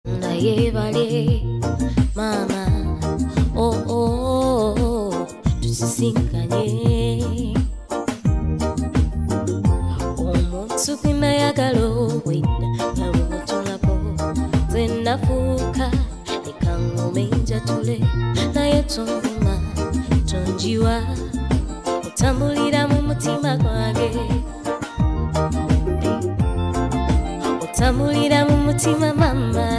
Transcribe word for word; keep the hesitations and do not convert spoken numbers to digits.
Nayebale mama oh oh oh tusisinkanye omuntu kwinayagala owedda yalumutulako zenafuuka ekangomenja tule naye tonvuma tonjiwa otambulira mu mutima gwange otambulira mu mutima mama